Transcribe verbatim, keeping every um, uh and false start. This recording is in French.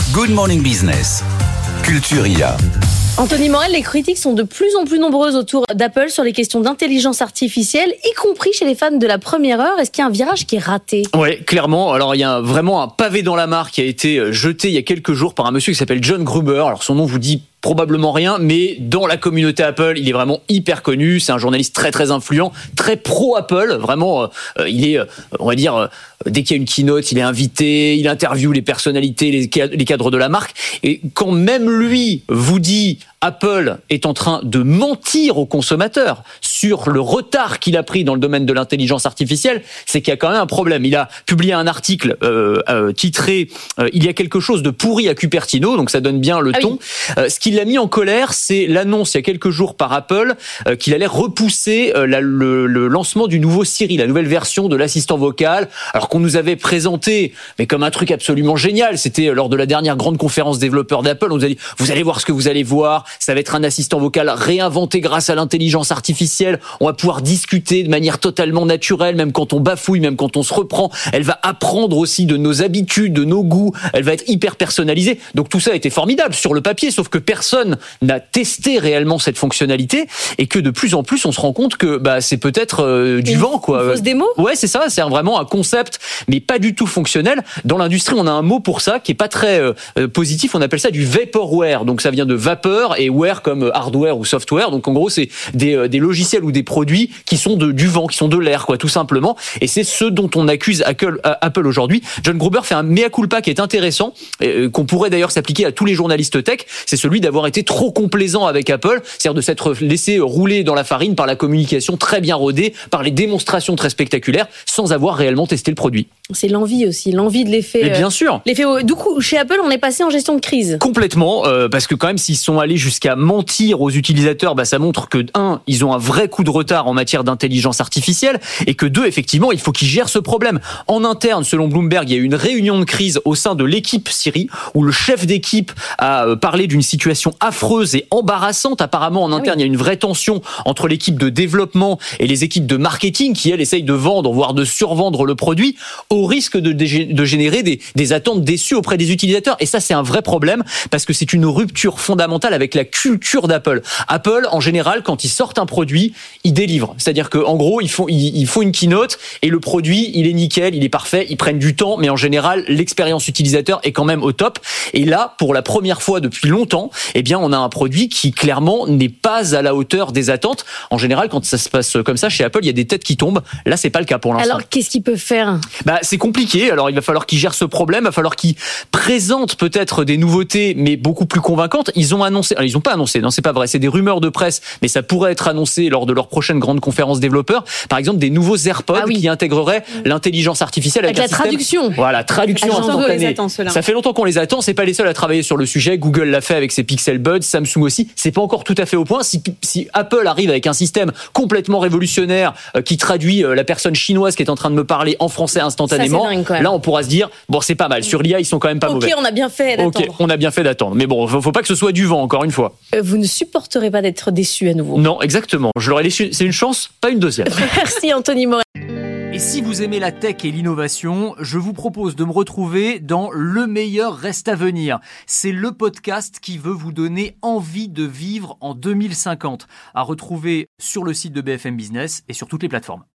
Good Morning Business, Culture I A. Anthony Morel, les critiques sont de plus en plus nombreuses autour d'Apple sur les questions d'intelligence artificielle, y compris chez les fans de la première heure. Est-ce qu'il y a un virage qui est raté ? Oui, clairement. Alors, il y a vraiment un pavé dans la mare qui a été jeté il y a quelques jours par un monsieur qui s'appelle John Gruber. Alors, son nom vous dit probablement rien, mais dans la communauté Apple, il est vraiment hyper connu. C'est un journaliste très très influent, très pro Apple. Vraiment, euh, il est, euh, on va dire, euh, dès qu'il y a une keynote, il est invité, il interviewe les personnalités, les, les cadres de la marque. Et quand même lui vous dit Apple est en train de mentir aux consommateurs sur le retard qu'il a pris dans le domaine de l'intelligence artificielle, c'est qu'il y a quand même un problème. Il a publié un article euh, euh, titré euh, « Il y a quelque chose de pourri à Cupertino », donc ça donne bien le ah ton. Oui. Euh, ce qui l'a mis en colère, c'est l'annonce il y a quelques jours par Apple euh, qu'il allait repousser euh, la, le, le lancement du nouveau Siri, la nouvelle version de l'assistant vocal, alors qu'on nous avait présenté mais comme un truc absolument génial. C'était lors de la dernière grande conférence développeur d'Apple. On nous a dit « Vous allez voir ce que vous allez voir. Ça va être un assistant vocal réinventé grâce à l'intelligence artificielle. On va pouvoir discuter de manière totalement naturelle, même quand on bafouille, même quand on se reprend. Elle va apprendre aussi de nos habitudes, de nos goûts. Elle va être hyper personnalisée. » Donc tout ça a été formidable sur le papier, sauf que personne n'a testé réellement cette fonctionnalité et que de plus en plus on se rend compte que bah c'est peut-être euh, du une, vent quoi. Une fausse démo. Ouais, c'est ça. C'est vraiment un concept, mais pas du tout fonctionnel. Dans l'industrie, on a un mot pour ça qui est pas très euh, positif. On appelle ça du vaporware. Donc ça vient de vapeur et ware comme hardware ou software. Donc en gros, c'est des, des logiciels ou des produits qui sont de, du vent, qui sont de l'air, quoi, tout simplement. Et c'est ce dont on accuse Apple aujourd'hui. John Gruber fait un mea culpa qui est intéressant, euh, qu'on pourrait d'ailleurs s'appliquer à tous les journalistes tech. C'est celui d'avoir été trop complaisant avec Apple, c'est-à-dire de s'être laissé rouler dans la farine par la communication très bien rodée, par les démonstrations très spectaculaires, sans avoir réellement testé le produit. C'est l'envie aussi, l'envie de l'effet. Mais bien sûr. Euh, l'effet. Du coup, chez Apple, on est passé en gestion de crise. Complètement, euh, parce que quand même, s'ils sont allés jusqu'à mentir aux utilisateurs, bah ça montre que un, ils ont un vrai coup de retard en matière d'intelligence artificielle, et que deux, effectivement, il faut qu'ils gèrent ce problème. En interne, selon Bloomberg, il y a eu une réunion de crise au sein de l'équipe Siri, où le chef d'équipe a parlé d'une situation affreuse et embarrassante. Apparemment, en interne, ah oui. il y a une vraie tension entre l'équipe de développement et les équipes de marketing qui, elles, essayent de vendre, voire de survendre le produit, au risque de, de générer des, des attentes déçues auprès des utilisateurs. Et ça, c'est un vrai problème, parce que c'est une rupture fondamentale avec la culture d'Apple. Apple, en général, quand ils sortent un produit, ils délivrent. C'est-à-dire qu'en gros, ils font, ils, ils font une keynote et le produit, il est nickel, il est parfait, ils prennent du temps, mais en général, l'expérience utilisateur est quand même au top. Et là, pour la première fois depuis longtemps, eh bien, on a un produit qui, clairement, n'est pas à la hauteur des attentes. En général, quand ça se passe comme ça, chez Apple, il y a des têtes qui tombent. Là, c'est pas le cas pour l'instant. Alors, qu'est-ce qu'ils peuvent faire ? Bah, c'est compliqué. Alors, il va falloir qu'ils gèrent ce problème. Il va falloir qu'ils présentent peut-être des nouveautés, mais beaucoup plus convaincantes. Ils ont annoncé, alors, ils ont pas annoncé, non, c'est pas vrai. C'est des rumeurs de presse, mais ça pourrait être annoncé lors de leur prochaine grande conférence développeur. Par exemple, des nouveaux AirPods ah oui. qui intégreraient l'intelligence artificielle avec, avec la un traduction. Système, voilà, traduction ah, instantanée. Attend, ça fait longtemps qu'on les attend. C'est pas les seuls à travailler sur le sujet. Google l'a fait avec ses Pixel Buds, Samsung aussi. C'est pas encore tout à fait au point. Si, si Apple arrive avec un système complètement révolutionnaire euh, qui traduit euh, la personne chinoise qui est en train de me parler en français instantanément, ça, dingue, là on pourra se dire bon c'est pas mal. Sur l'I A ils sont quand même pas okay, mauvais. Ok, on a bien fait d'attendre. Ok, on a bien fait d'attendre. Mais bon, faut, faut pas que ce soit du vent encore une fois. Euh, vous ne supporterez pas d'être déçu à nouveau. Non, exactement. Je l'aurais laissé. C'est une chance, pas une deuxième. Merci Anthony Morel. Et si vous aimez la tech et l'innovation, je vous propose de me retrouver dans Le meilleur reste à venir. C'est le podcast qui veut vous donner envie de vivre en deux mille cinquante. À retrouver sur le site de B F M Business et sur toutes les plateformes.